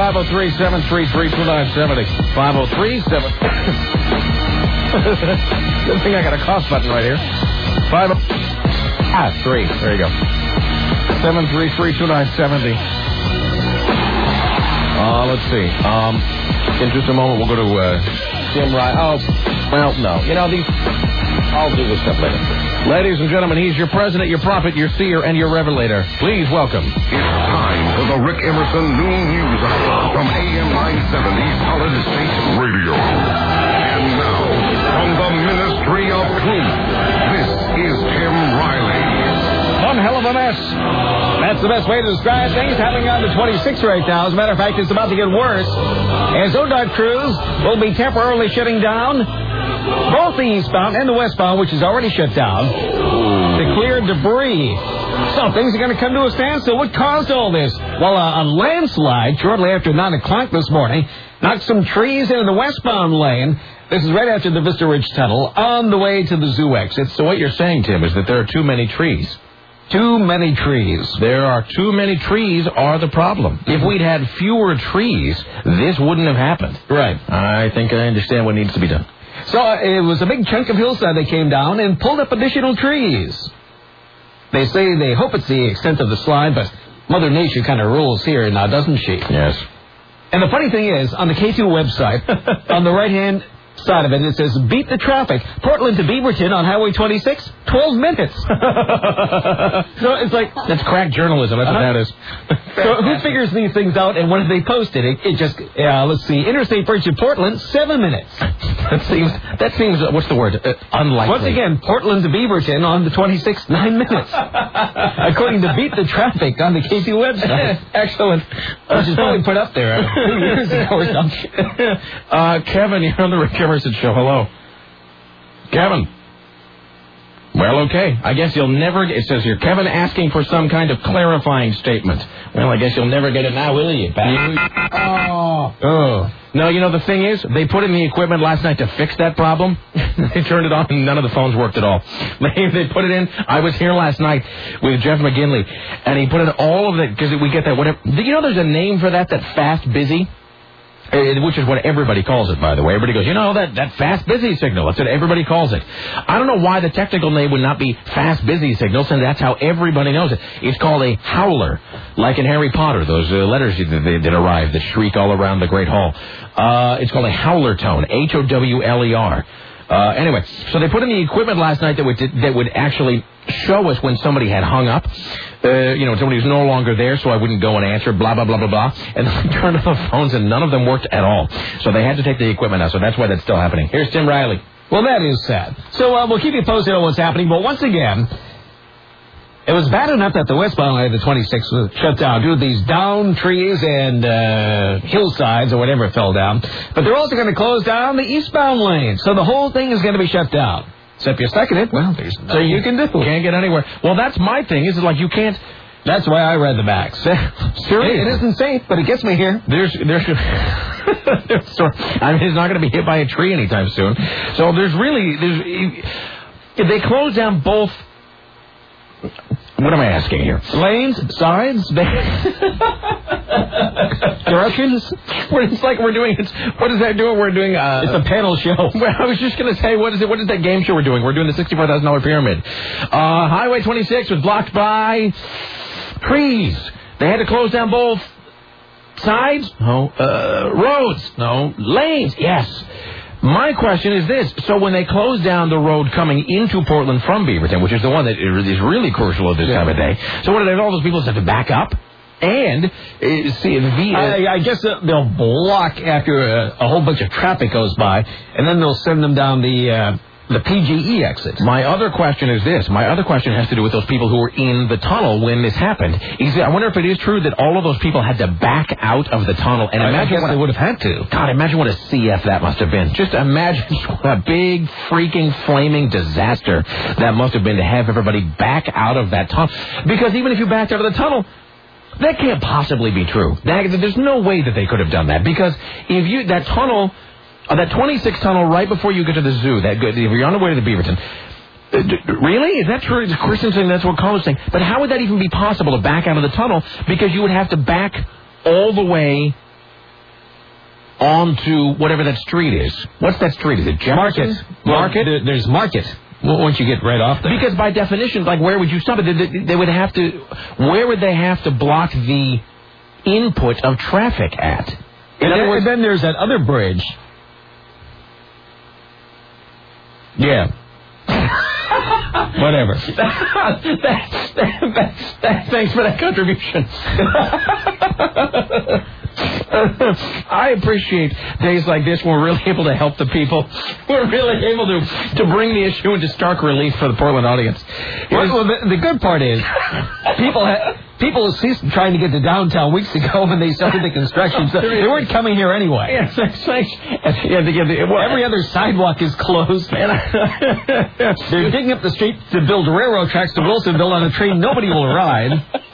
503-733-2970. 503-7... Good thing I got a cough button right here. 3. There you go. 733-2970. Let's see. In just a moment, we'll go to Tim Ryan. Oh, well, no. You know, I'll do this stuff later. Ladies and gentlemen, he's your president, your prophet, your seer, and your revelator. Please welcome. It's time for the Rick Emerson Noon News Hour from AM 970 Solid State Radio. And now, from the Ministry of Truth, this is Tim Riley. One hell of a mess. That's the best way to describe things. Having on to 26 right now. As a matter of fact, it's about to get worse. As ODOT crews will be temporarily shutting down both the eastbound and the westbound, which is already shut down, to clear debris. So things are going to come to a standstill. What caused all this? Well, a landslide shortly after 9 o'clock this morning knocked some trees into the westbound lane. This is right after the Vista Ridge Tunnel on the way to the zoo exit. So what you're saying, Tim, is that there are too many trees. Too many trees. There are too many trees are the problem. If we'd had fewer trees, this wouldn't have happened. Right. I think I understand what needs to be done. So it was a big chunk of hillside that came down and pulled up additional trees. They say they hope it's the extent of the slide, but Mother Nature kind of rules here now, doesn't she? Yes. And the funny thing is, on the K2 website, on the right-hand side of it, it says, beat the traffic. Portland to Beaverton on Highway 26, 12 minutes. So it's like... That's crack journalism. That's what that is. So who figures these things out, and when have they posted? It just, let's see, Interstate Bridge to Portland, 7 minutes. That seems what's the word? Unlikely. Once again, Portland to Beaverton on the 26th, 9 minutes. According to Beat the Traffic on the K2 website. Excellent. Which is probably put up there 2 years ago or something. Kevin, you're on the Rick Emerson Show. Hello. Kevin. Well, okay. I guess you'll never... It says here, Kevin asking for some kind of clarifying statement. Well, I guess you'll never get it now, will you, Pat? Oh. No, you know, the thing is, they put in the equipment last night to fix that problem. They turned it on, and none of the phones worked at all. They put it in. I was here last night with Jeff McGinley, and he put in all of it, because we get that whatever... You know there's a name for that fast busy? Which is what everybody calls it, by the way. Everybody goes, you know, that fast busy signal. That's what everybody calls it. I don't know why the technical name would not be fast busy signal, since that's how everybody knows it. It's called a howler, like in Harry Potter, those letters that arrive that shriek all around the Great Hall. It's called a howler tone, Howler. Anyway, so they put in the equipment last night that would actually show us when somebody had hung up. Somebody who's no longer there, so I wouldn't go and answer, blah, blah, blah, blah, blah. And then we turned on the phones, and none of them worked at all. So they had to take the equipment out, so that's why that's still happening. Here's Tim Riley. Well, that is sad. So we'll keep you posted on what's happening. But once again, it was bad enough that the westbound lane of the 26th was shut down due to these down trees and hillsides or whatever fell down. But they're also going to close down the eastbound lane. So the whole thing is going to be shut down. So if you're stuck in it, well, there's nothing you can do. Can't get anywhere. Well, that's my thing. Is it like you can't... That's why I read the backs. Seriously. It isn't safe, but it gets me here. He's not going to be hit by a tree anytime soon. So if they close down both... What am I asking here? Lanes, sides, directions. It's like we're doing. What is that doing? We're doing. It's a panel show. Well, I was just going to say, what is it? What is that game show we're doing? We're doing the $64,000 pyramid. Highway 26 was blocked by trees. They had to close down both sides. No. Roads. No. Lanes. Yes. My question is this. So when they close down the road coming into Portland from Beaverton, which is the one that is really crucial at this time of day, so what are they, all those people have to back up? And, I guess they'll block after a whole bunch of traffic goes by, and then they'll send them down the PGE exit. My other question is this. My other question has to do with those people who were in the tunnel when this happened. I wonder if it is true that all of those people had to back out of the tunnel. And I guess they would have had to. God, imagine what a CF that must have been. Just imagine what a big, freaking, flaming disaster that must have been to have everybody back out of that tunnel. Because even if you backed out of the tunnel, that can't possibly be true. There's no way that they could have done that. Because if that tunnel... that 26 tunnel right before you get to the zoo, if you're on the way to the Beaverton, really? Is that true? Is Christian saying that's what Carlos saying? But how would that even be possible to back out of the tunnel? Because you would have to back all the way onto whatever that street is. What's that street? Is it Jefferson? Market? Well, there's Market. Well, once you get right off there. Because by definition, like, where would you stop it? They would have to... Where would they have to block the input of traffic at? And then there's that other bridge. Yeah. Whatever. Thanks for that contribution. I appreciate days like this when we're really able to help the people. We're really able to bring the issue into stark relief for the Portland audience. Well, the good part is people ceased trying to get to downtown weeks ago when they started the construction. So they weren't coming here anyway. Yes, every other sidewalk is closed. They're digging up the street to build railroad tracks to Wilsonville on a train nobody will ride.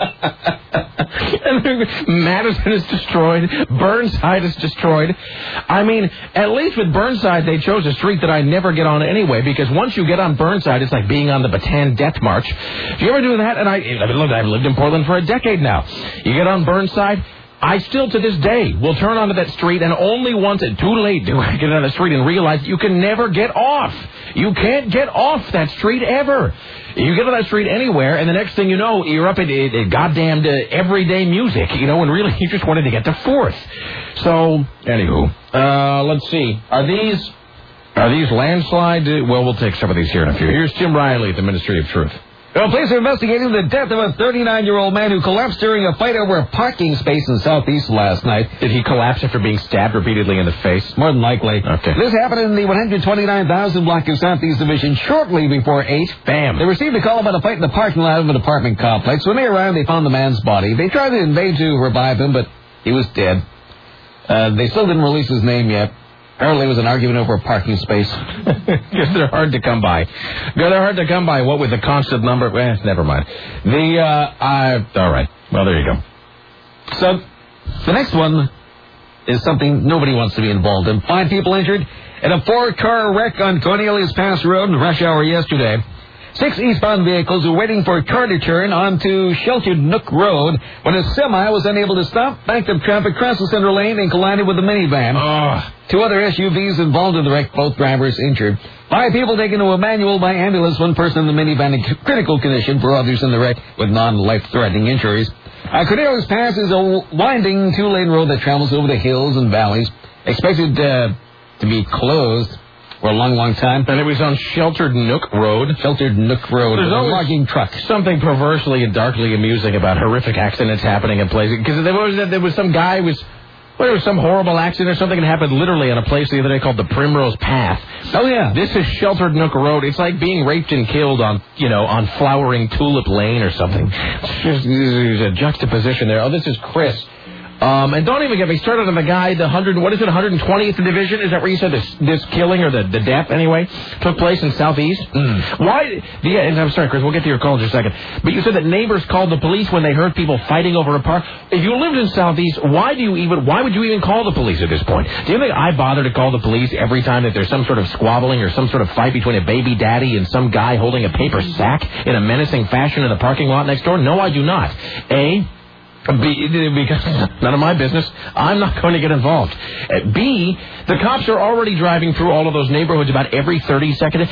Madison is destroyed. Burnside is destroyed. I mean, at least with Burnside, they chose a street that I never get on anyway, because once you get on Burnside, it's like being on the Bataan Death March. Do you ever do that? And I've lived in Portland for a decade now. You get on Burnside, I still to this day will turn onto that street, and only once it's too late do I get on the street and realize you can never get off. You can't get off that street ever. You get on that street anywhere, and the next thing you know, you're up at goddamn everyday music, and really you just wanted to get to 4th. So, anywho, let's see. Are these landslide? Well, we'll take some of these here in a few. Here's Tim Riley at the Ministry of Truth. Well, police are investigating the death of a 39-year-old man who collapsed during a fight over a parking space in Southeast last night. Did he collapse after being stabbed repeatedly in the face? More than likely. Okay. This happened in the 129,000 block of Southeast Division shortly before 8. Bam. They received a call about a fight in the parking lot of an apartment complex. When they arrived, they found the man's body. They tried to invade to revive him, but he was dead. They still didn't release his name yet. Apparently it was an argument over a parking space. Because they're hard to come by. They're hard to come by. What with the constant number? Never mind. All right. Well, there you go. So, the next one is something nobody wants to be involved in. 5 people injured in a 4-car wreck on Cornelius Pass Road in rush hour yesterday. 6 eastbound vehicles were waiting for a car to turn onto Sheltered Nook Road when a semi was unable to stop, backed up traffic, crossed the center lane, and collided with a minivan. 2 other SUVs involved in the wreck, both drivers injured. 5 people taken to Emmanuel by ambulance, 1 person in the minivan in critical condition, 4 others in the wreck with non-life-threatening injuries. Cornelius Pass is a winding 2-lane road that travels over the hills and valleys, expected to be closed for a long, long time. And it was on Sheltered Nook Road. Sheltered Nook Road. There's always logging truck. Something perversely and darkly amusing about horrific accidents happening in places. Because there was some guy there was some horrible accident or something that happened literally on a place the other day called the Primrose Path. Oh, yeah. This is Sheltered Nook Road. It's like being raped and killed on Flowering Tulip Lane or something. There's a juxtaposition there. Oh, this is Chris. And don't even get me started on the guy, 120th Division? Is that where you said this killing, or the death, anyway, took place in Southeast? Why? And I'm sorry, Chris, we'll get to your call in just a second. But you said that neighbors called the police when they heard people fighting over a park. If you lived in Southeast, why would you even call the police at this point? Do you think I bother to call the police every time that there's some sort of squabbling or some sort of fight between a baby daddy and some guy holding a paper sack in a menacing fashion in the parking lot next door? No, I do not. A, because none of my business. I'm not going to get involved. B, the cops are already driving through all of those neighborhoods about every 30 seconds.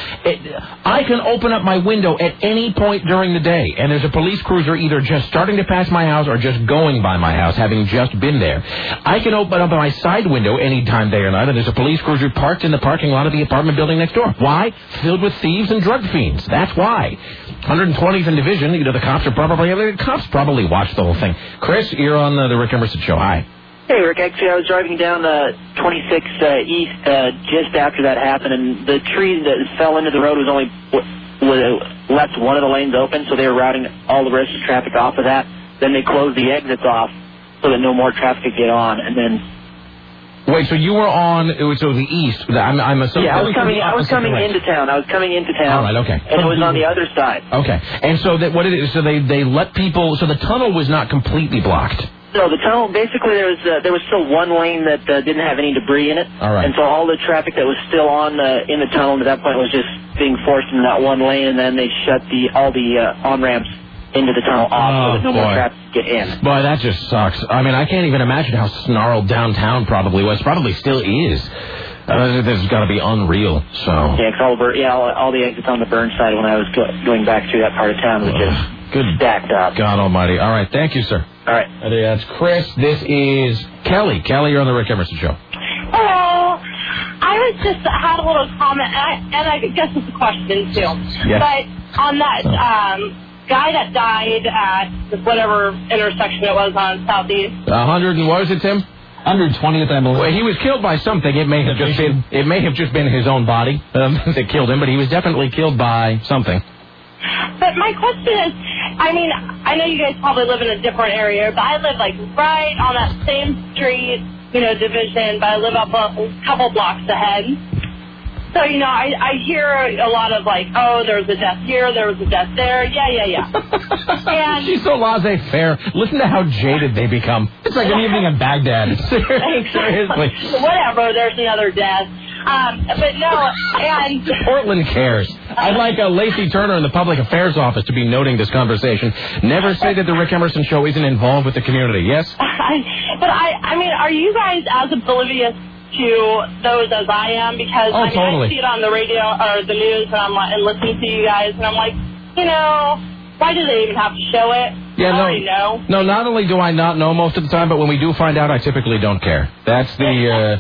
I can open up my window at any point during the day, and there's a police cruiser either just starting to pass my house or just going by my house, having just been there. I can open up my side window any time, day or night, and there's a police cruiser parked in the parking lot of the apartment building next door. Why? Filled with thieves and drug fiends. That's why. 120th and Division, the cops probably watched the whole thing. Chris, you're on the Rick Emerson Show. Hi. Hey, Rick. Actually, I was driving down 26 East just after that happened, and the tree that fell into the road was only left one of the lanes open, so they were routing all the rest of the traffic off of that. Then they closed the exits off so that no more traffic could get on, and then... Wait, so you were on, so the east. I'm assuming. Yeah, I was coming into town. All right, okay. And it was on the other side. Okay. And so so they let people, so the tunnel was not completely blocked. No, the tunnel, basically there was still one lane that didn't have any debris in it. All right. And so all the traffic that was still in the tunnel at that point was just being forced into that one lane, and then they shut all the on-ramps into the tunnel off so that no more traffic get in. Boy, that just sucks. I mean, I can't even imagine how snarled downtown probably was. Probably still is. This has got to be unreal. So yeah, all the exits on the Burnside when I was going back through that part of town was just stacked up. God Almighty! All right, thank you, sir. All right, that's Chris. This is Kelly. Kelly, you're on the Rick Emerson Show. Hello. I was just had a little comment, and I guess it's a question too. Yes. But on that guy that died at whatever intersection it was on Southeast. 100 and what was it, Tim? 120th, I believe. Well, he was killed by something. It may have just been his own body that killed him, but he was definitely killed by something. But my question is, I mean, I know you guys probably live in a different area, but I live like right on that same street, division, but I live up a couple blocks ahead. So, I hear a lot of like, oh, there was a death here, there was a death there. Yeah. And she's so laissez-faire. Listen to how jaded they become. It's like an evening in Baghdad. Seriously. Whatever, there's another death. But no, and Portland cares. I'd like Lacey Turner in the Public Affairs Office to be noting this conversation. Never say that the Rick Emerson Show isn't involved with the community. Yes? But I mean, are you guys as oblivious to those as I am? Because totally. I see it on the radio or the news, and listening to you guys, and I'm like, why do they even have to show it? Yeah, I already know. No, not only do I not know most of the time, but when we do find out, I typically don't care. That's the...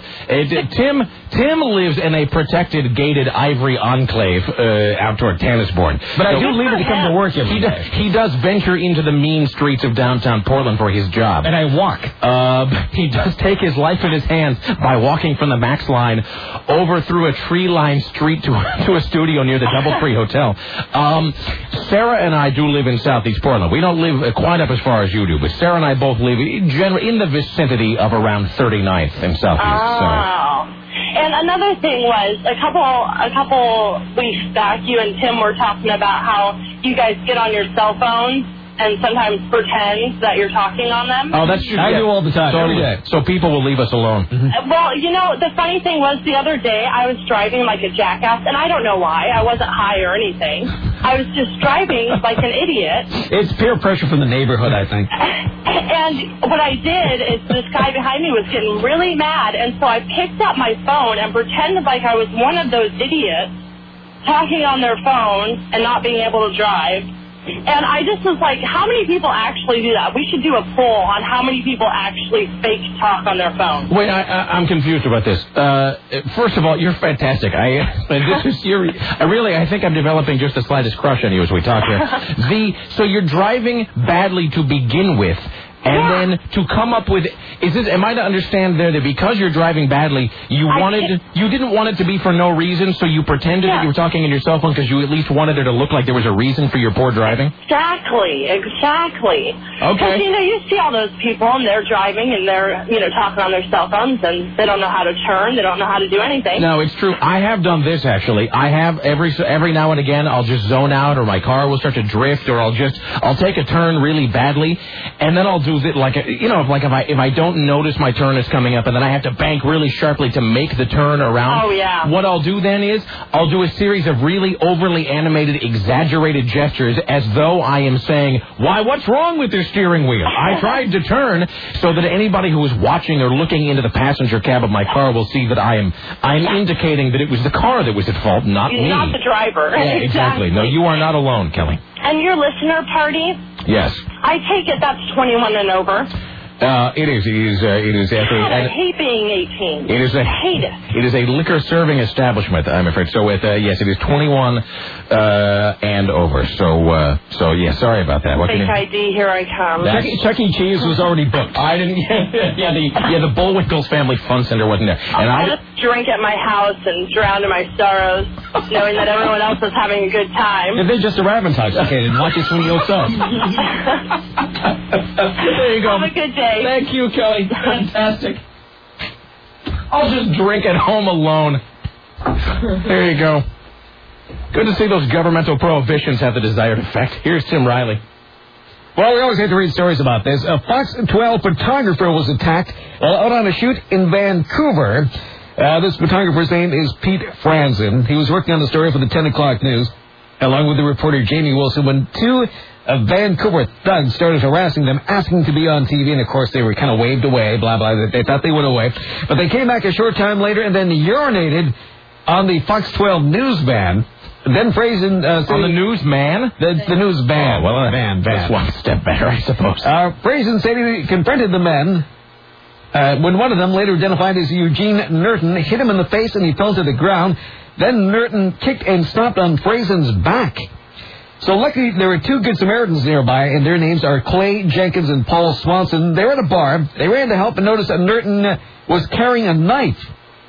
Tim lives in a protected, gated ivory enclave out toward Tannisbourne. But I do leave it to come to work every day. He does venture into the mean streets of downtown Portland for his job. And I walk. He does take his life in his hands by walking from the Max line over through a tree-lined street to a studio near the Doubletree Hotel. Sarah and I do live in Southeast Portland. We don't live quite up as far as you do, but Sarah and I both live in the vicinity of around 39th in Southeast. Oh. And another thing was, a couple weeks back, you and Tim were talking about how you guys get on your cell phones and sometimes pretend that you're talking on them. Oh, that's true. I do all the time, every day. So people will leave us alone. Mm-hmm. Well, the funny thing was the other day I was driving like a jackass, and I don't know why. I wasn't high or anything. I was just driving like an idiot. It's peer pressure from the neighborhood, I think. And what I did is this guy behind me was getting really mad, and so I picked up my phone and pretended like I was one of those idiots talking on their phone and not being able to drive. And I just was like, how many people actually do that? We should do a poll on how many people actually fake talk on their phone. Wait, I'm confused about this. First of all, you're fantastic. I think I'm developing just the slightest crush on you as we talk here. So you're driving badly to begin with. And then to come up with, am I to understand there that because you're driving badly, you didn't want it to be for no reason, so you pretended that you were talking on your cell phone because you at least wanted it to look like there was a reason for your poor driving? Exactly. Okay. Because, you see all those people and they're driving and they're, talking on their cell phones and they don't know how to turn, they don't know how to do anything. No, it's true. I have done this actually. I have every now and again I'll just zone out or my car will start to drift or I'll take a turn really badly and then I'll do it like if I don't notice my turn is coming up and then I have to bank really sharply to make the turn around. Oh yeah. What I'll do then is I'll do a series of really overly animated, exaggerated gestures as though I am saying, "Why? What's wrong with this steering wheel? I tried to turn," so that anybody who is watching or looking into the passenger cab of my car will see that I'm indicating that it was the car that was at fault, not me. Not the driver. Yeah, exactly. No, you are not alone, Kelly. And your listener party? Yes. I take it that's 21 and over. It is. God, I hate being 18. I hate it. It is a liquor serving establishment, I'm afraid. So yes, it is 21 and over. So yeah, sorry about that. Fake ID, here I come. Chuck E. Cheese was already booked. I didn't. The Bullwinkle's Family Fun Center wasn't there. And I just drink at my house and drown in my sorrows, knowing that everyone else is having a good time. If they just arrive intoxicated, watch it swing yourself. There you go. Have a good day. Thank you, Kelly. Fantastic. I'll just drink at home alone. There you go. Good to see those governmental prohibitions have the desired effect. Here's Tim Riley. Well, we always have to read stories about this. A Fox 12 photographer was attacked while out on a shoot in Vancouver. This photographer's name is Pete Franzen. He was working on the story for the 10 o'clock news, along with the reporter Jamie Wilson, when two Vancouver thugs started harassing them, asking to be on TV, and of course they were kind of waved away, blah, blah. They thought they went away. But they came back a short time later and then urinated on the Fox 12 news van. Then Frazen... on the newsman? The news van. Oh, well, van. That's one step better, I suppose. Frazen said he confronted the men when one of them, later identified as Eugene Nerton, hit him in the face and he fell to the ground. Then Nerton kicked and stomped on Frazen's back. So luckily there were two Good Samaritans nearby, and their names are Clay Jenkins and Paul Swanson. They were at a bar. They ran to help and noticed that Nerton was carrying a knife.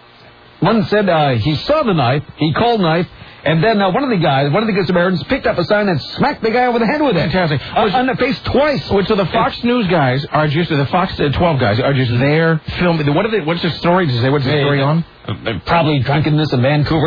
One said he saw the knife, he called knife, and then one of the Good Samaritans, picked up a sign and smacked the guy over the head with it. Fantastic. On the face twice. So the Fox News guys are just, the Fox 12 guys are just there filming. What's the story? Did you say what's the story on? Probably drunkenness in Vancouver.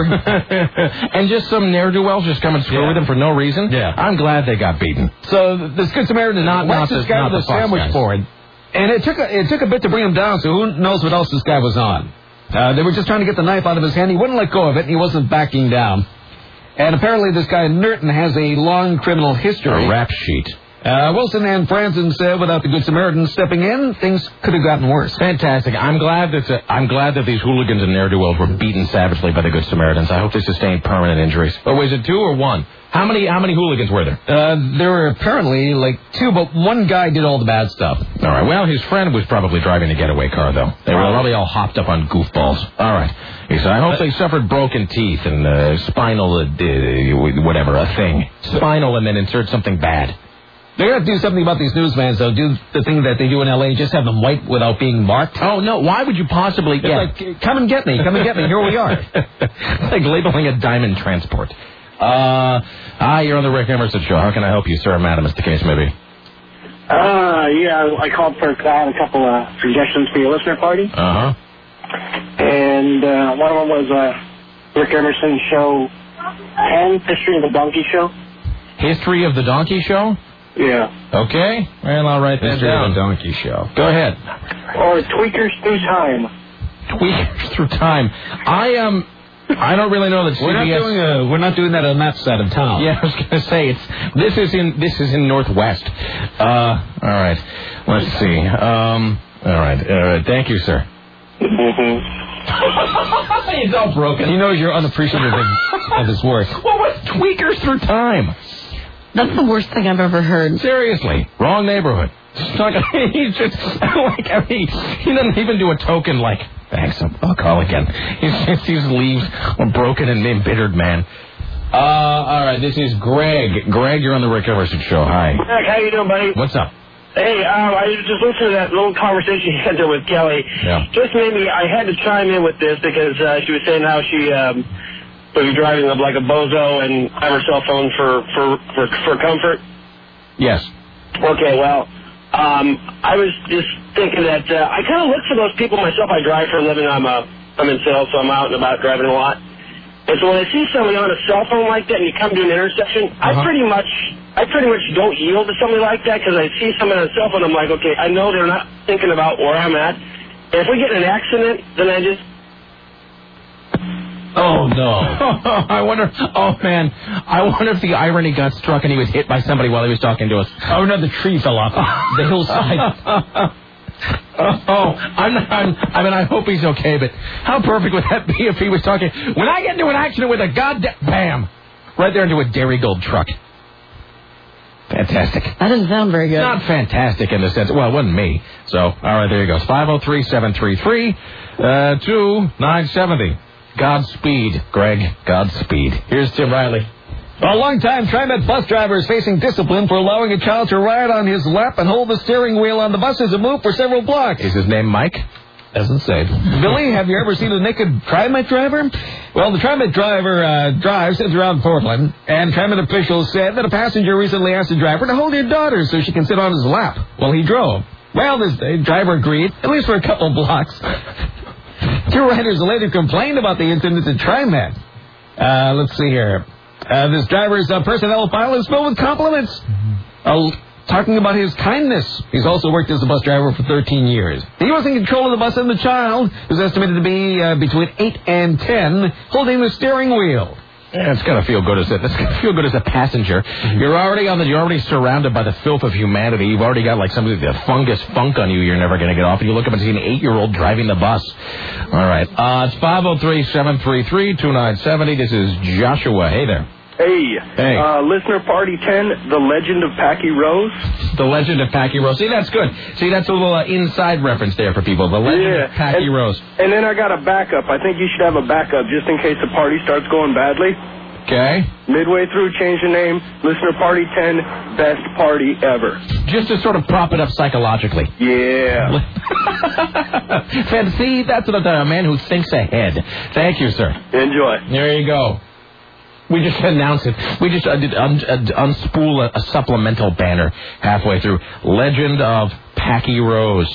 And just some ne'er-do-wells just come and screw with them for no reason? Yeah. I'm glad they got beaten. So this Good Samaritan watched this guy with a sandwich board. And it took a bit to bring him down, so who knows what else this guy was on. They were just trying to get the knife out of his hand. He wouldn't let go of it, and he wasn't backing down. And apparently this guy Nerton has a long criminal history. A rap sheet. Wilson and Franzen said without the Good Samaritan stepping in, things could have gotten worse. Fantastic. I'm glad that these hooligans and ne'er-do-wells were beaten savagely by the Good Samaritans. I hope they sustained permanent injuries. Or was it 2 or 1? How many hooligans were there? There were apparently 2, but one guy did all the bad stuff. All right. Well, his friend was probably driving a getaway car, though. They were probably all hopped up on goofballs. All right. He said, I hope they suffered broken teeth and spinal, whatever, a thing. Spinal and then insert something bad. They're going to have to do something about these newsvans, though. Do the thing that they do in L.A., just have them white without being marked. Oh, no. Why would you possibly... It's like, come and get me. Here we are. Like labeling a diamond transport. You're on the Rick Emerson Show. How can I help you, sir or madam, as the case may be? I called for a couple of suggestions for your listener party. Uh-huh. And one of them was Rick Emerson Show 10, History of the Donkey Show. History of the Donkey Show? Yeah. Okay. Well, I'll write that History down. of the Donkey Show. Go ahead. Or Tweakers Through Time. Tweakers Through Time. I don't really know that CBS... We're not doing that on that side of town. Yeah, I was going to say, this is in Northwest. All right. Let's see. All right. Thank you, sir. He's all broken. He knows you're unappreciative of his work. What was Tweakers Through Time? That's the worst thing I've ever heard. Seriously. Wrong neighborhood. He's just, he doesn't even do a token like, thanks, I'll call again. He just leaves a broken and embittered man. All right, this is Greg. Greg, you're on the Rick Emerson Show. Hi. Rick, how you doing, buddy? What's up? Hey, I was just listening to that little conversation you had there with Kelly. Yeah. Just made me, I had to chime in with this because she was saying how she would be driving like a bozo and have her cell phone for comfort. Yes. Okay, well, I was just thinking that I kind of look for those people myself. I drive for a living. I'm in sales, so I'm out and about driving a lot. And so when I see somebody on a cell phone like that and you come to an intersection, I pretty much don't yield to somebody like that because I see somebody on a cell phone. I'm like, okay, I know they're not thinking about where I'm at. And if we get in an accident, then I just... Oh, no. I wonder if the irony got struck and he was hit by somebody while he was talking to us. Oh, no, the tree fell off the hillside. I hope he's okay, but how perfect would that be if he was talking, when I get into an accident with a goddamn, bam, right there into a Dairy Gold truck. Fantastic. That doesn't sound very good. Not fantastic in the sense, well, it wasn't me. So, all right, there you go. 503-733-2970. Godspeed, Greg. Godspeed. Here's Tim Riley. A long-time TriMet bus driver is facing discipline for allowing a child to ride on his lap and hold the steering wheel on the bus as it moved for several blocks. Is his name Mike? Doesn't say. Billy, have you ever seen a naked TriMet driver? Well, the TriMet driver drives around Portland, and TriMet officials said that a passenger recently asked the driver to hold your daughter so she can sit on his lap while he drove. Well, this driver agreed, at least for a couple blocks. Two riders later complained about the incident at TriMet. Let's see here. This driver's personnel file is filled with compliments. Talking about his kindness. He's also worked as a bus driver for 13 years. He was in control of the bus and the child, who's estimated to be between 8 and 10, holding the steering wheel. Yeah, it's gotta feel good as a passenger. You're already surrounded by the filth of humanity. You've already got like some of the fungus funk on you. You're never gonna get off. And you look up and see an 8-year-old driving the bus. All right, it's 503-733-2970. This is Joshua. Hey there. Hey. Listener Party 10, The Legend of Packy Rose. The Legend of Packy Rose. See, that's good. See, that's a little inside reference there for people. The Legend of Packy Rose. And then I got a backup. I think you should have a backup just in case the party starts going badly. Okay. Midway through, change the name. Listener Party 10, best party ever. Just to sort of prop it up psychologically. Yeah. See, that's what a man who thinks ahead. Thank you, sir. Enjoy. There you go. We just announced it. We just did unspool a supplemental banner halfway through. Legend of Packy Rose.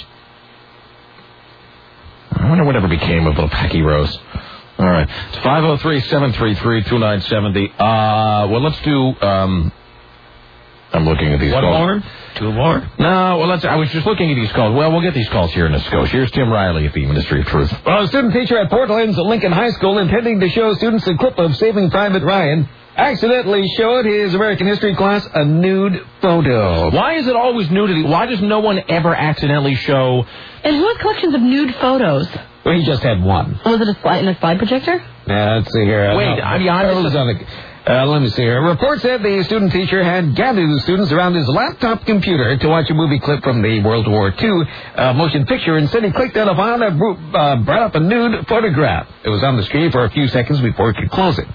I wonder whatever became of little Packy Rose. All right. It's 503-733-2970. Well, let's do... I'm looking at these calls. One more? Two more? No, well, I was just looking at these calls. Well, we'll get these calls here in a skosh. Here's Tim Riley at the Ministry of Truth. Well, a student teacher at Portland's Lincoln High School, intending to show students a clip of Saving Private Ryan, accidentally showed his American history class a nude photo. Why is it always nudity? Why does no one ever accidentally show... And who has collections of nude photos? Well, he just had one. Was it a slide projector? Let's see here. Wait, I'm honest. Let me see here. A report said the student teacher had gathered the students around his laptop computer to watch a movie clip from the World War II motion picture, and said he clicked on a file that brought up a nude photograph. It was on the screen for a few seconds before he could close it.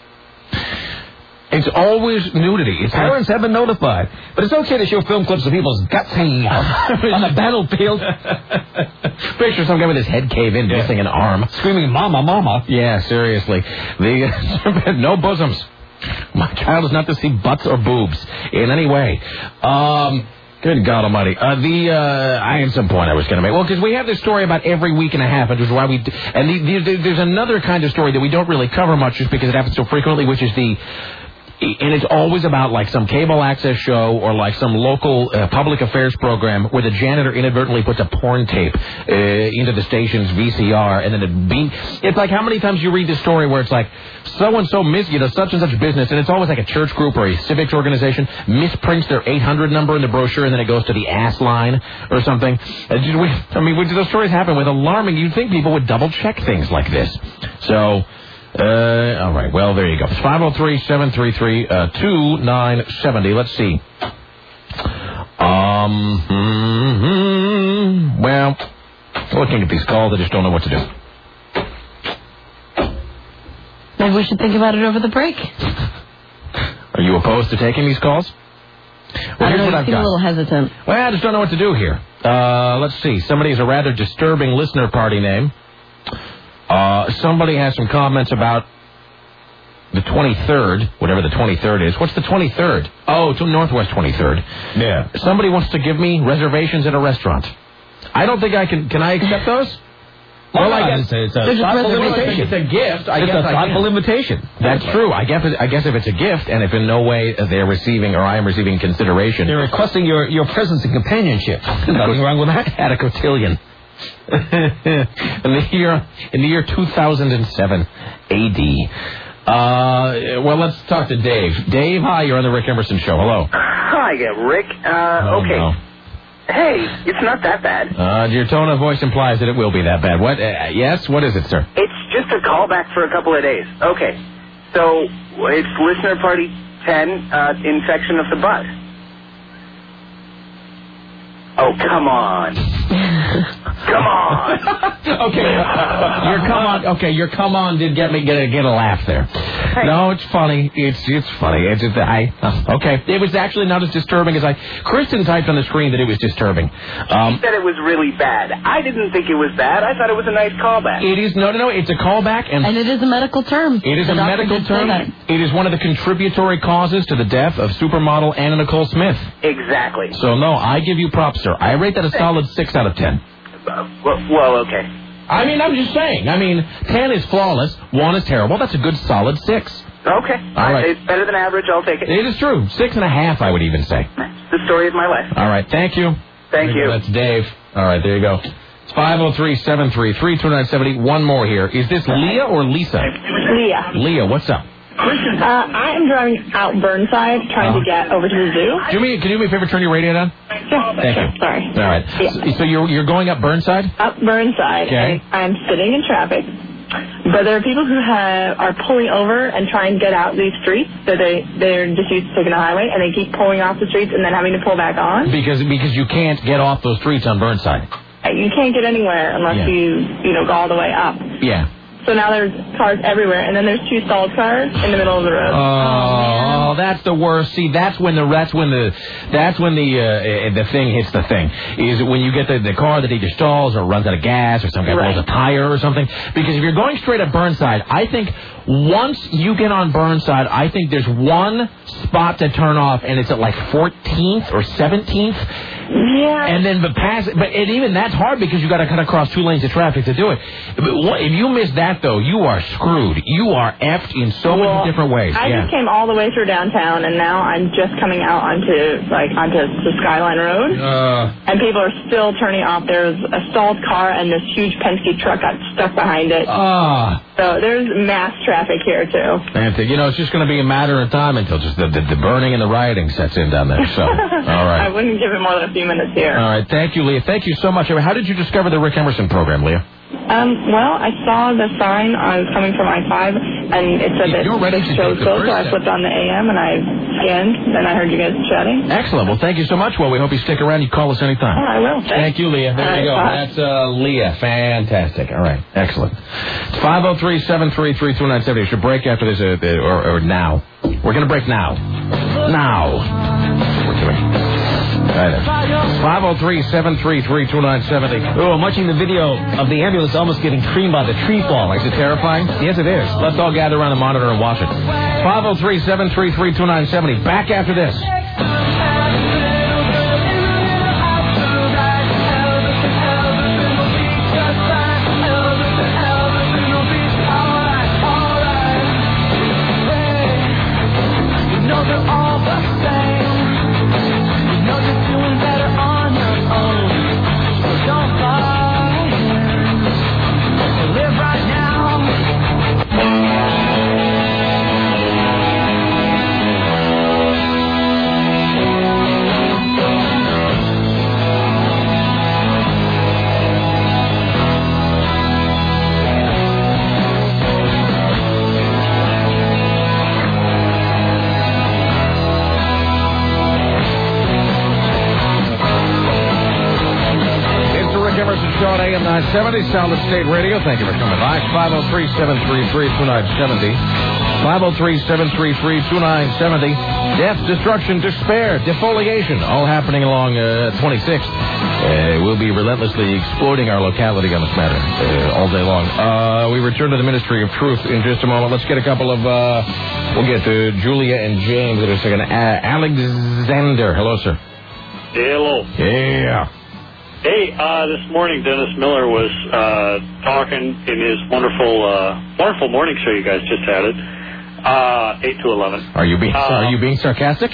It's always nudity. Parents have been notified. But it's okay to show film clips of people's guts hanging out on the battlefield. Picture some guy with his head caved in, missing an arm. Screaming, "Mama, Mama." Yeah, seriously. No bosoms. My child is not to see butts or boobs in any way. Good God Almighty. I had some point I was going to make. Well, because we have this story about every week and a half, which is why there's another kind of story that we don't really cover much just because it happens so frequently, which is and it's always about like some cable access show or like some local public affairs program where the janitor inadvertently puts a porn tape into the station's VCR, and then it's like how many times you read the story where it's like so-and-so such and such business, and it's always like a church group or a civics organization misprints their 800 number in the brochure, and then it goes to the ass line or something. Those stories happen with alarming. You'd think people would double-check things like this. So... all right. Well, there you go. It's 503-733-2970. Let's see. Well, looking at these calls, I just don't know what to do. Maybe we should think about it over the break. Are you opposed to taking these calls? Well, here's what I've got. A little hesitant. Well, I just don't know what to do here. Let's see. Somebody has a rather disturbing listener party name. Somebody has some comments about the 23rd, whatever the 23rd is. What's the 23rd? Oh, to Northwest 23rd. Yeah. Somebody wants to give me reservations at a restaurant. I don't think I can. Can I accept those? Well, I guess it's a thoughtful invitation. It's a gift. It's a thoughtful invitation. That's true. I guess if it's a gift, and if in no way they're receiving or I am receiving consideration, they're requesting your presence and companionship. Nothing wrong with that. At a cotillion. in the year 2007 AD. Well, let's talk to Dave. Dave, hi. You're on the Rick Emerson Show. Hello. Hi, Rick. Okay. No. Hey, it's not that bad. Your tone of voice implies that it will be that bad. What? Yes? What is it, sir? It's just a callback for a couple of days. Okay. So, it's Listener Party 10, infection of the butt. Oh, come on. Come on. Your come on did get me get a laugh there. Hey. No, it's funny. It's funny. Okay. It was actually not as disturbing as Kristen typed on the screen that it was disturbing. She said it was really bad. I didn't think it was bad. I thought it was a nice callback. It is no. It's a callback, and it is a medical term. It is a medical term. It is one of the contributory causes to the death of supermodel Anna Nicole Smith. Exactly. So no, I give you props, sir. I rate that a solid 6 out of 10. Well, okay. I mean, I'm just saying. 10 is flawless. 1 is terrible. That's a good solid 6. Okay. All right. It's better than average. I'll take it. It is true. 6.5, I would even say. The story of my life. All right. Thank you. Thank you. That's Dave. All right. There you go. It's 503-733-2970. One more here. Is this Leah or Lisa? Leah. Leah, what's up? I am driving out Burnside, trying to get over to the zoo. Can you do me a favor? Turn your radio down. Sure. Thank you. Sorry. All right. Yeah. So you're going up Burnside? Up Burnside. Okay. And I'm sitting in traffic. But there are people who are pulling over and trying to get out these streets. So they're just used to taking the highway, and they keep pulling off the streets and then having to pull back on. Because you can't get off those streets on Burnside. You can't get anywhere unless you go all the way up. Yeah. So now there's cars everywhere, and then there's two stalled cars in the middle of the road. Oh, that's the worst. See, that's when the thing hits the thing. Is when you get the car that either stalls or runs out of gas or some guy blows a tire or something. Because if you're going straight up Burnside, I think once you get on Burnside, I think there's one spot to turn off, and it's at like 14th or 17th. Yeah. And then and even that's hard because you got to cut across 2 lanes of traffic to do it. But if you miss that though, you are screwed. You are effed in so many different ways. I just came all the way through downtown, and now I'm just coming out onto the Skyline Road. And people are still turning off. There's a stalled car, and this huge Penske truck got stuck behind it. So there's mass traffic here too. And it's just going to be a matter of time until just the burning and the rioting sets in down there. So, all right. I wouldn't give it more than a few minutes here. All right. Thank you, Leah. Thank you so much. How did you discover the Rick Emerson program, Leah? Well, I saw the sign. I was coming from I-5, and it said that the show's closed, so I flipped on the AM, and I scanned, and I heard you guys chatting. Excellent. Well, thank you so much. Well, we hope you stick around. You call us anytime. Oh, I will. Thank you, Leah. There you go. Bye. That's Leah. Fantastic. All right. Excellent. It's 503-733-2970. You should break after this, or now. We're going to break now. Now. We're doing 503-733-2970. Oh, I'm watching the video of the ambulance almost getting creamed by the tree falling. Is it terrifying? Yes, it is. Let's all gather around the monitor and watch it. 503-733-2970. Back after this. AM 970, Solid State Radio. Thank you for coming by. 503-733-2970. 503-733-2970. Death, destruction, despair, defoliation, all happening along 26th. We'll be relentlessly exploiting our locality on this matter all day long. We return to the Ministry of Truth in just a moment. Let's get a couple of... we'll get to Julia and James in a second. Alexander. Hello, sir. Hello. Yeah. Hey, this morning Dennis Miller was talking in his wonderful morning show you guys just had it, 8 to 11. Are you being sarcastic?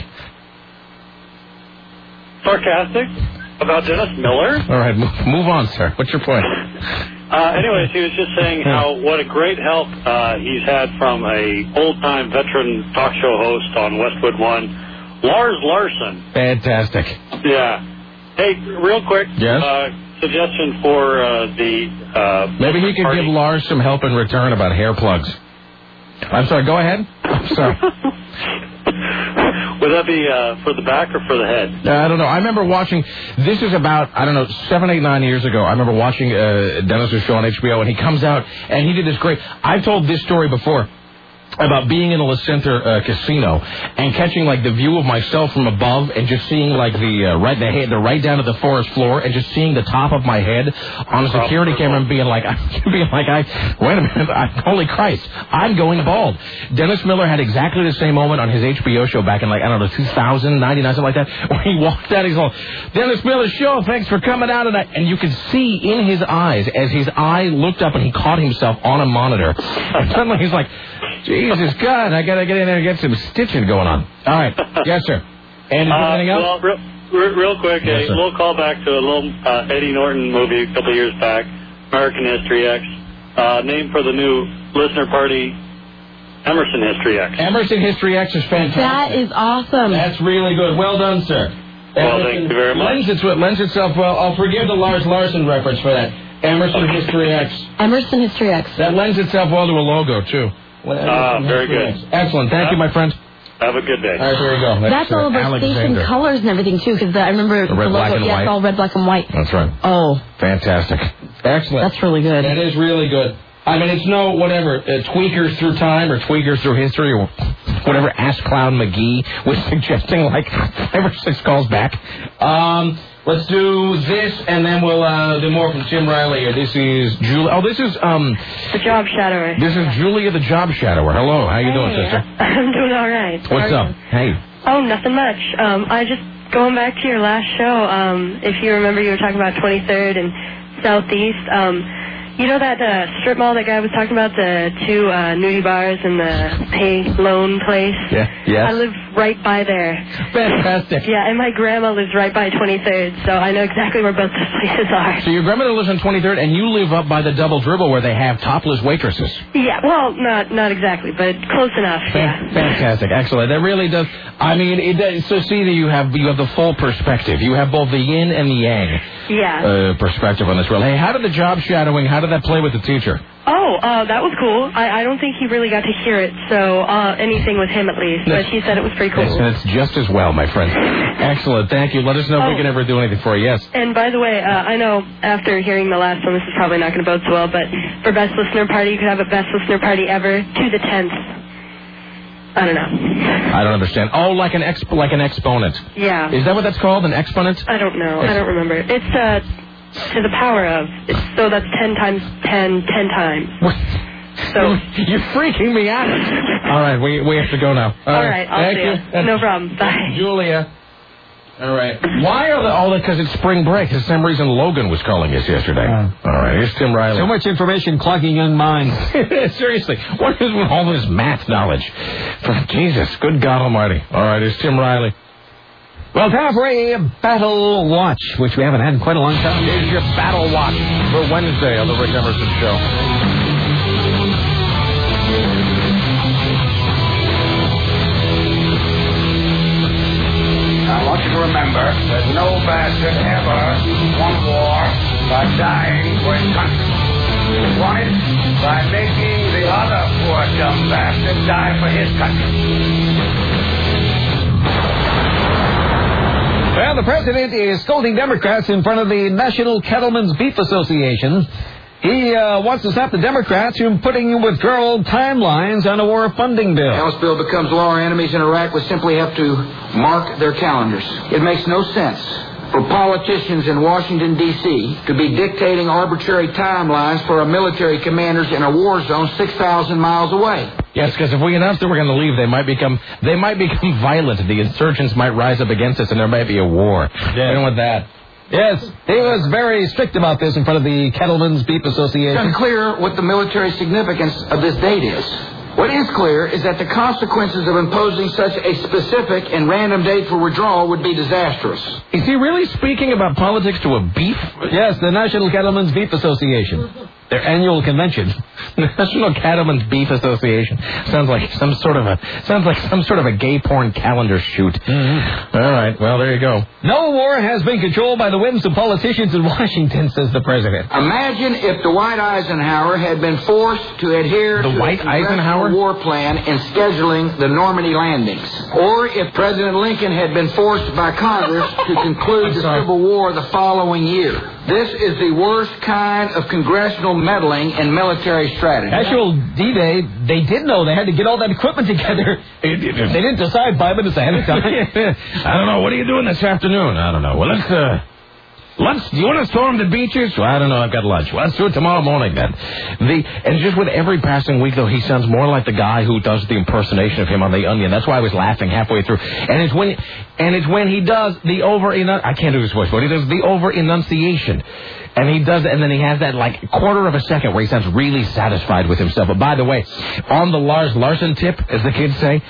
Sarcastic about Dennis Miller? All right, move on, sir. What's your point? Anyways, he was just saying what a great help he's had from a old-time veteran talk show host on Westwood One, Lars Larson. Fantastic. Yeah. Hey, real quick, yes? Suggestion for the... Maybe he could give Lars some help in return about hair plugs. I'm sorry, go ahead. I'm sorry. Would that be for the back or for the head? I don't know. I remember watching... This is about, 7, 8, 9 years ago. I remember watching Dennis's show on HBO, and he comes out, and he did this great... I've told this story before about being in a La Center casino and catching the view of myself from above and just seeing right down to the forest floor and just seeing the top of my head on a security camera and being like, wait a minute, holy Christ, I'm going bald. Dennis Miller had exactly the same moment on his HBO show back in 2000, 99, something like that, where he walked out, he's all, Dennis Miller's show, thanks for coming out tonight. And you could see in his eyes as his eye looked up and he caught himself on a monitor. And suddenly he's like, Jesus God, I gotta get in there and get some stitching going on. All right. Yes, sir. And anything else? Well, real quick, yes, a little callback to a little Eddie Norton movie a couple of years back, American History X. Name for the new listener party Emerson History X. Emerson History X is fantastic. That is awesome. That's really good. Well done, sir. Well, thank you very much. Lends itself well. I'll forgive the Lars Larson reference for that. Emerson History X. Emerson History X. That lends itself well to a logo, too. Very good. X. Excellent. Thank you, my friend. Have a good day. All right, there you go. That's all of our station colors and everything, too, because I remember the logo. Black and white. It's all red, black, and white. That's right. Oh. Fantastic. Excellent. That's really good. That is really good. I mean, it's no whatever, tweakers through time or tweakers through history or whatever Ask Clown McGee was suggesting like 5 or 6 calls back. Let's do this, and then we'll do more from Tim Riley here. This is Julia. Oh, this is the Job Shadower. This is Julia, the Job Shadower. Hello, how you doing, sister? I'm doing all right. What's up? Hey. Oh, nothing much. I just going back to your last show. If you remember, you were talking about 23rd and Southeast. You know that strip mall that guy was talking about, the 2 nudie bars and the pay loan place? Yeah. I live right by there. Fantastic. Yeah, and my grandma lives right by 23rd, so I know exactly where both those places are. So your grandmother lives on 23rd, and you live up by the Double Dribble where they have topless waitresses. Yeah, well, not exactly, but close enough. Yeah. Fantastic, excellent. That really does. I mean, it does, so see that you have the full perspective. You have both the yin and the yang. Yeah. Perspective on this world. Hey, how did the job shadowing? How did that play with the teacher? Oh, that was cool. I don't think he really got to hear it, so anything with him at least. But he said it was pretty cool. It's just as well, my friend. Excellent. Thank you. Let us know if we can ever do anything for you. Yes. And by the way, I know after hearing the last one, this is probably not going to bode so well, but for best listener party, you could have a best listener party ever to the 10th. I don't know. I don't understand. Oh, like an exponent. Yeah. Is that what that's called? An exponent? I don't know. I don't remember. It's to the power of. So that's 10 times 10, 10 times. So you're freaking me out. All right, we have to go now. All right, I'll see you. No problem. Bye. Julia. All right. Why are because it's spring break. For some reason, Logan was calling us yesterday. All right, here's Tim Riley. So much information clogging young minds. Seriously, what is with all this math knowledge? For Jesus, good God Almighty. All right, here's Tim Riley. Well, time for a battle watch, which we haven't had in quite a long time. Here's your battle watch for Wednesday on the Rick Emerson Show. I want you to remember that no bastard ever won war by dying for his country. He won it by making the other poor dumb bastard die for his country. Well, the president is scolding Democrats in front of the National Cattlemen's Beef Association. He wants to stop the Democrats from putting withdrawal timelines on a war funding bill. The House bill becomes law. Our enemies in Iraq would simply have to mark their calendars. It makes no sense for politicians in Washington, D.C. to be dictating arbitrary timelines for our military commanders in a war zone 6,000 miles away. Yes, because if we announce that we're going to leave, they might become violent. The insurgents might rise up against us, and there might be a war. Yeah. We don't want that. Yes, he was very strict about this in front of the Cattlemen's Beef Association. It's unclear what the military significance of this date is. What is clear is that the consequences of imposing such a specific and random date for withdrawal would be disastrous. Is he really speaking about politics to a beef? Yes, the National Cattlemen's Beef Association. Their annual convention. National Cattlemen's Beef Association. Sounds like some sort of a gay porn calendar shoot. Mm-hmm. All right, well, there you go. No war has been controlled by the whims of politicians in Washington, says the president. Imagine if Dwight Eisenhower had been forced to adhere to the war plan in scheduling the Normandy landings. Or if President Lincoln had been forced by Congress to conclude the Civil War the following year. This is the worst kind of congressional meddling in military strategy. Actual D-Day, they did know they had to get all that equipment together. They didn't decide 5 minutes ahead of time. I don't know. What are you doing this afternoon? I don't know. Well, do you want to storm the beaches? Well, I don't know. I've got lunch. Well, let's do it tomorrow morning then. And just with every passing week, though, he sounds more like the guy who does the impersonation of him on The Onion. That's why I was laughing halfway through. And it's when he does the I can't do his voice, but he does the over enunciation. And he does, and then he has that like quarter of a second where he sounds really satisfied with himself. But by the way, on the Lars Larson tip, as the kids say,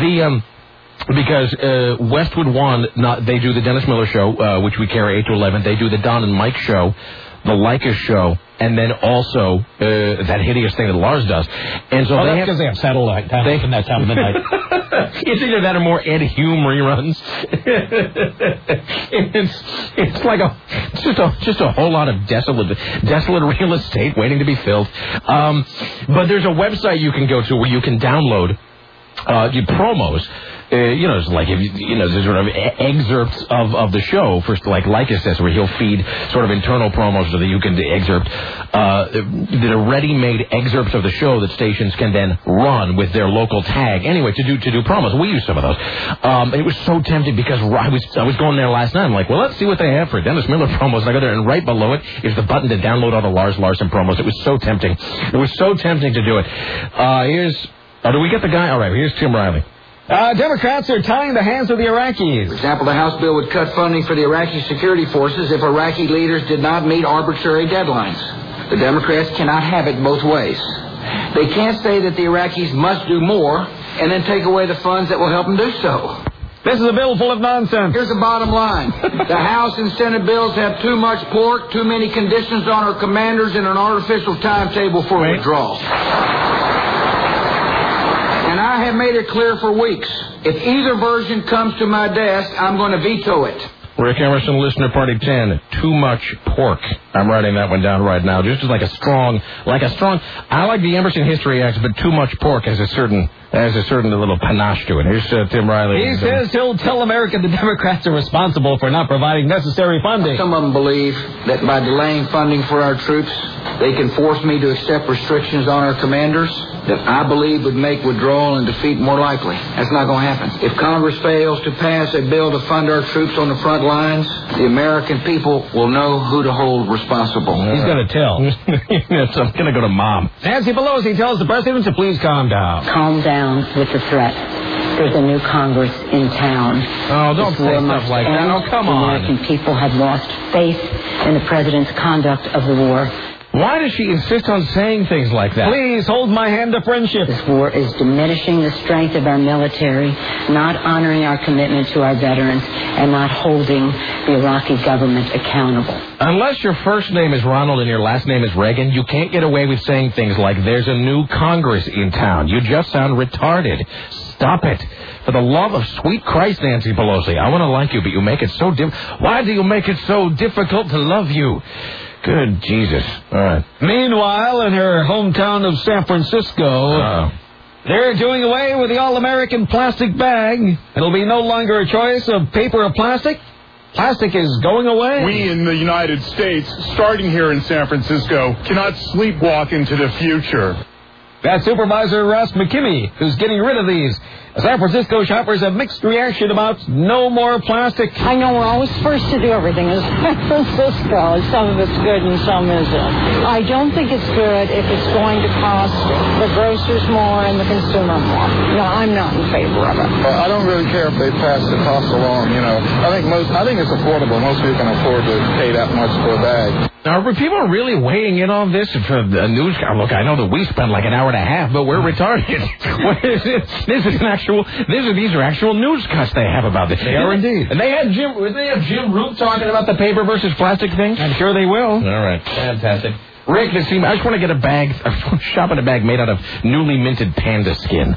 because Westwood One, they do the Dennis Miller Show, which we carry 8 to 11. They do the Don and Mike Show. the Leykis show, and then also that hideous thing that Lars does. And so that's because they have satellite time in that time of the night. It's either that or more Ed Hume reruns. It's like just a whole lot of desolate real estate waiting to be filled. But there's a website you can go to where you can download promos. It's like there's sort of excerpts of the show. First, like Leykis says, where he'll feed sort of internal promos so that you can excerpt that are ready-made excerpts of the show that stations can then run with their local tag. Anyway, to do promos, we use some of those. It was so tempting because I was going there last night. I'm like, well, let's see what they have for Dennis Miller promos. And I go there, and right below it is the button to download all the Lars Larson promos. It was so tempting. It was so tempting to do it. Do we get the guy? All right, here's Tim Riley. Democrats are tying the hands of the Iraqis. For example, the House bill would cut funding for the Iraqi security forces if Iraqi leaders did not meet arbitrary deadlines. The Democrats cannot have it both ways. They can't say that the Iraqis must do more and then take away the funds that will help them do so. This is a bill full of nonsense. Here's the bottom line. The House and Senate bills have too much pork, too many conditions on our commanders, and an artificial timetable for withdrawal. And I have made it clear for weeks. If either version comes to my desk, I'm going to veto it. Rick Emerson, Listener Party 10, too much pork. I'm writing that one down right now. Just as like a strong, I like the Emerson History Acts, but too much pork has a certain little panache to it. Here's Tim Riley. He says he'll tell America the Democrats are responsible for not providing necessary funding. Some of them believe that by delaying funding for our troops, they can force me to accept restrictions on our commanders that I believe would make withdrawal and defeat more likely. That's not going to happen. If Congress fails to pass a bill to fund our troops on the front lines, the American people will know who to hold responsible. He's going to tell. Yes, I'm going to go to Mom. Nancy Pelosi tells the president to please calm down. Calm down with the threat. There's a new Congress in town. Oh, don't say stuff like that. Oh, come on. The American people have lost faith in the president's conduct of the war. Why does she insist on saying things like that? Please hold my hand of friendship. This war is diminishing the strength of our military, not honoring our commitment to our veterans, and not holding the Iraqi government accountable. Unless your first name is Ronald and your last name is Reagan, you can't get away with saying things like, there's a new Congress in town. You just sound retarded. Stop it. For the love of sweet Christ, Nancy Pelosi, I want to like you, but you make it so Why do you make it so difficult to love you? Good Jesus. All right. Meanwhile, in her hometown of San Francisco, they're doing away with the all-American plastic bag. It'll be no longer a choice of paper or plastic. Plastic is going away. We in the United States, starting here in San Francisco, cannot sleepwalk into the future. That's Supervisor Ross McKinney, who's getting rid of these. San Francisco shoppers have mixed reaction about no more plastic. I know we're always first to do everything in San Francisco. Some of it's good and some isn't. I don't think it's good if it's going to cost the grocers more and the consumer more. No, I'm not in favor of it. Well, I don't really care if they pass the cost along, I think it's affordable. Most people can afford to pay that much for a bag. Are people really weighing in on this for the news? Look, I know that we spend like an hour and a half, but we're retarded. What is it? These are actual news cuts they have about this. They are indeed. And they had Jim Roop talking about the paper versus plastic thing? I'm sure they will. All right. Fantastic. Rick, I just want to get a bag, shop in a bag made out of newly minted panda skin.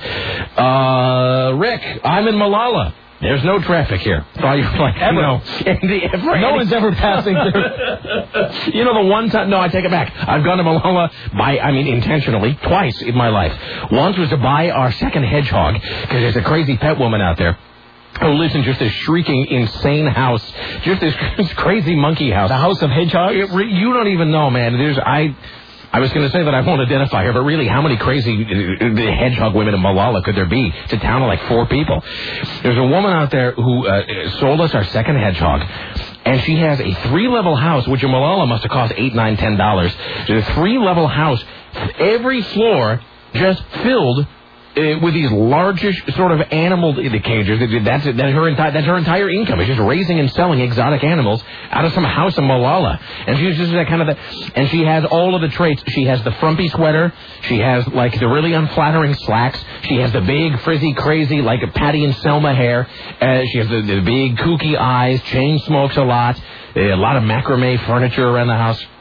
Rick, I'm in Malala. There's no traffic here. So you're like, no one's ever passing through. The one time, no, I take it back. I've gone to Malala intentionally, twice in my life. Once was to buy our second hedgehog, because there's a crazy pet woman out there who lives in just this shrieking, insane house, just this crazy monkey house. The house of hedgehogs? You don't even know, man. I was going to say that I won't identify her, but really, how many crazy hedgehog women in Malala could there be? It's a town of like 4 people. There's a woman out there who sold us our second hedgehog, and she has a 3-level house, which in Malala must have cost $8, $9, $10. It's a 3-level house, every floor just filled with these largish sort of animal cages. That's her entire income. Is just raising and selling exotic animals out of some house in Malala. And she's just that kind of and she has all of the traits. She has the frumpy sweater. She has like the really unflattering slacks. She has the big frizzy crazy like Patty and Selma hair. She has the big kooky eyes. Chain smokes a lot of macrame furniture around the house.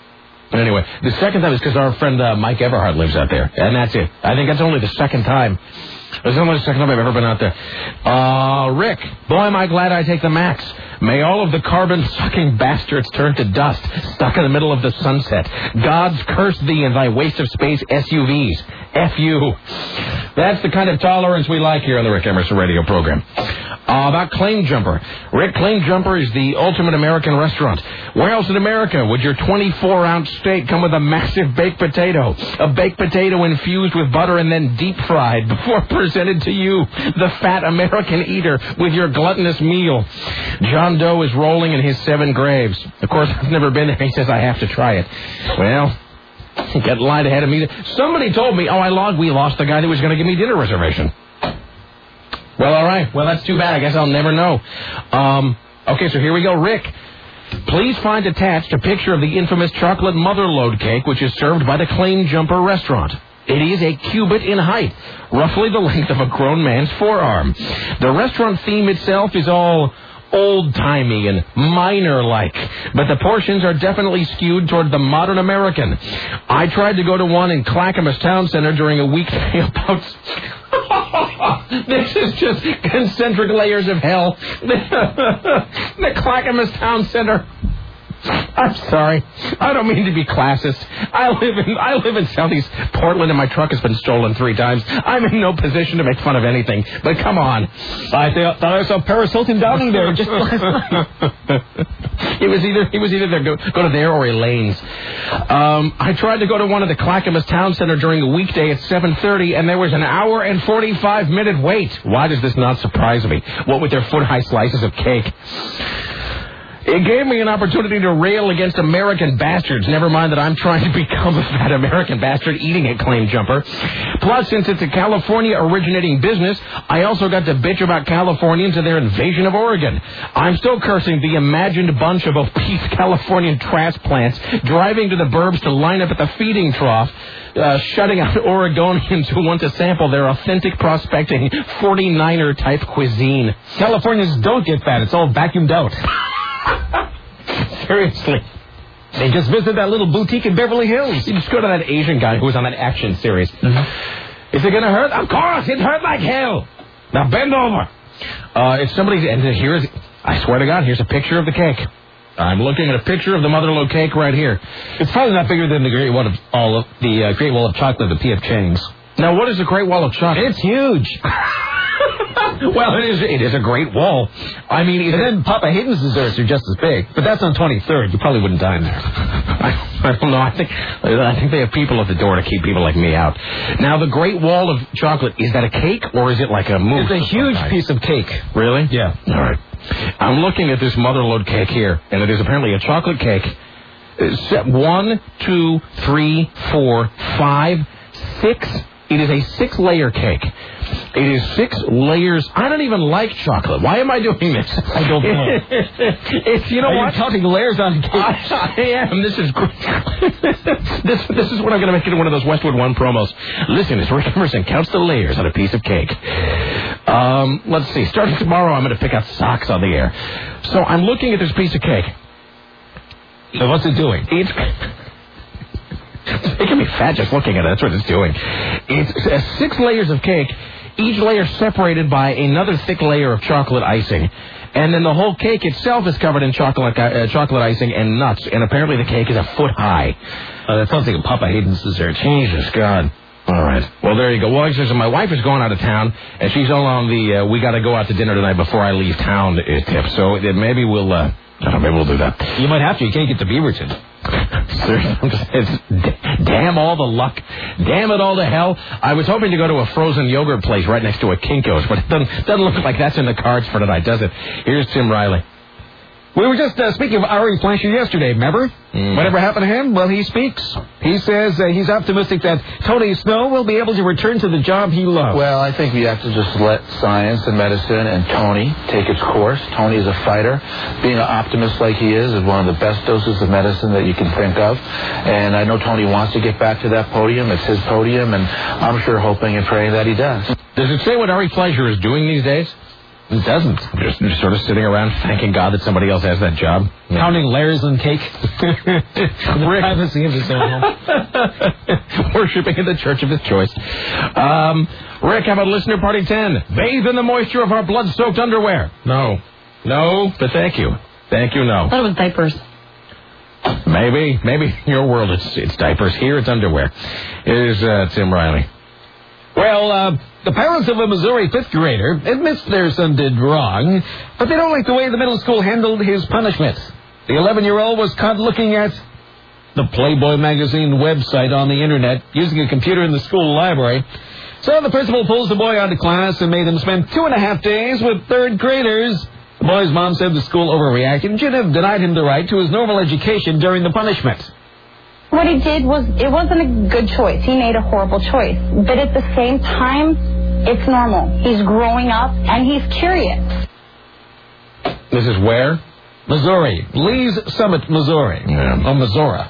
Anyway, the second time is because our friend Mike Everhart lives out there, and that's it. I think that's only the second time. It's only the second time I've ever been out there. Rick, boy, am I glad I take the Max. May all of the carbon-sucking bastards turn to dust, stuck in the middle of the sunset. Gods curse thee and thy waste of space SUVs. F you. That's the kind of tolerance we like here on the Rick Emerson radio program. About Claim Jumper. Rick, Claim Jumper is the ultimate American restaurant. Where else in America would your 24-ounce steak come with a massive baked potato? A baked potato infused with butter and then deep-fried before presented to you, the fat American eater, with your gluttonous meal. John Doe is rolling in his 7 graves. Of course, I've never been there. He says I have to try it. Well, get in line ahead of me. Somebody told me, we lost the guy that was going to give me dinner reservation. Well, all right. Well, that's too bad. I guess I'll never know. Okay, so here we go. Rick, please find attached a picture of the infamous chocolate motherlode cake, which is served by the Claim Jumper restaurant. It is a cubit in height, roughly the length of a grown man's forearm. The restaurant theme itself is all old-timey and minor-like, but the portions are definitely skewed toward the modern American. I tried to go to one in Clackamas Town Center during a weekday about... This is just concentric layers of hell. The Clackamas Town Center. I'm sorry. I don't mean to be classist. I live in Southeast Portland, and my truck has been stolen 3 times. I'm in no position to make fun of anything. But come on. I thought I saw Paris Hilton down there just last night. He was either there, go to there or Elaine's. I tried to go to one of the Clackamas Town Center during a weekday at 7:30, and there was an hour and 45-minute wait. Why does this not surprise me? What with their foot-high slices of cake? It gave me an opportunity to rail against American bastards, never mind that I'm trying to become a fat American bastard eating at Claim Jumper. Plus, since it's a California-originating business, I also got to bitch about Californians and their invasion of Oregon. I'm still cursing the imagined bunch of obese Californian transplants driving to the burbs to line up at the feeding trough, shutting out Oregonians who want to sample their authentic prospecting 49er-type cuisine. Californians don't get fat. It's all vacuumed out. Seriously. They just visit that little boutique in Beverly Hills. You just go to that Asian guy who was on that action series. Mm-hmm. Is it going to hurt? Of course, it hurt like hell. Now bend over. If somebody's... And here's... I swear to God, here's a picture of the cake. I'm looking at a picture of the motherlode cake right here. It's probably not bigger than the Great Wall of Chocolate of P.F. Chang's. Now, what is the Great Wall of Chocolate? It's huge. Well, it is a great wall. I mean... And then Papa Hayden's desserts are just as big. But that's on 23rd. You probably wouldn't dine there. I don't know. I think they have people at the door to keep people like me out. Now, the Great Wall of Chocolate, is that a cake or is it like a mousse? It's a huge piece of cake. Really? Yeah. All right. I'm looking at this motherlode cake here, and it is apparently a chocolate cake. 1, 2, 3, 4, 5, 6... It is a 6-layer cake. It is 6 layers. I don't even like chocolate. Why am I doing this? I don't know. It's, you know what? You're counting layers on cake. I am. This is great. This is what I'm going to make into one of those Westwood One promos. Listen, as Rick Emerson counts the layers on a piece of cake. Let's see. Starting tomorrow, I'm going to pick out socks on the air. So I'm looking at this piece of cake. So what's it doing? It's making me fat just looking at it. That's what it's doing. It's 6 layers of cake, each layer separated by another thick layer of chocolate icing. And then the whole cake itself is covered in chocolate icing and nuts. And apparently the cake is a foot high. That sounds like a Papa Hayden's dessert. Jesus, God. All right. Well, there you go. Well, so my wife is going out of town, and she's all on the we got to go out to dinner tonight before I leave town tip. So maybe we'll do that. You might have to. You can't get to Beaverton. Damn all the luck. Damn it all to hell. I was hoping to go to a frozen yogurt place right next to a Kinko's, but it doesn't look like that's in the cards for tonight, does it? Here's Tim Riley. We were just speaking of Ari Fleischer yesterday, remember? Whatever happened to him? Well, he speaks. He says he's optimistic that Tony Snow will be able to return to the job he loves. Well, I think we have to just let science and medicine and Tony take its course. Tony is a fighter. Being an optimist like he is one of the best doses of medicine that you can think of. And I know Tony wants to get back to that podium. It's his podium, and I'm sure hoping and praying that he does. Does it say what Ari Fleischer is doing these days? It doesn't. Just sort of sitting around thanking God that somebody else has that job. Counting layers and cake. The privacy of his own home. Worshipping in the church of his choice. Rick, how about listener party 10? Bathe in the moisture of our blood-soaked underwear. No, but thank you. Thank you, no. I thought it was diapers. Maybe in your world it's diapers. Here it's underwear. Here's Tim Riley. Well, the parents of a Missouri 5th grader admits their son did wrong, but they don't like the way the middle school handled his punishment. The 11-year-old was caught looking at the Playboy magazine website on the internet using a computer in the school library. So the principal pulls the boy out of class and made him spend 2.5 days with 3rd graders. The boy's mom said the school overreacted and should have denied him the right to his normal education during the punishment. What he did it wasn't a good choice. He made a horrible choice. But at the same time, it's normal. He's growing up and he's curious. This is where? Missouri. Lee's Summit, Missouri. Yeah. Oh, Missouri.